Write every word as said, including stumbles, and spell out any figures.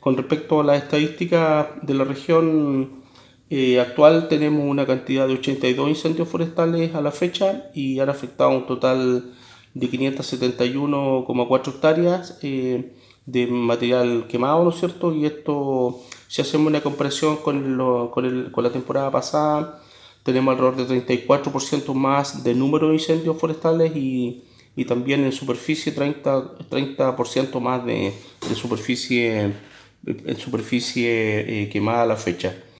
con respecto a las estadísticas de la región eh, actual, tenemos una cantidad de ochenta y dos incendios forestales a la fecha y han afectado un total de quinientas setenta y uno coma cuatro hectáreas eh, de material quemado, ¿no es cierto? Y esto, si hacemos una comparación con, lo, con, el, con la temporada pasada, tenemos alrededor de treinta y cuatro por ciento más de número de incendios forestales y, y también en superficie treinta, treinta por ciento más de, de superficie, en superficie eh, quemada a la fecha.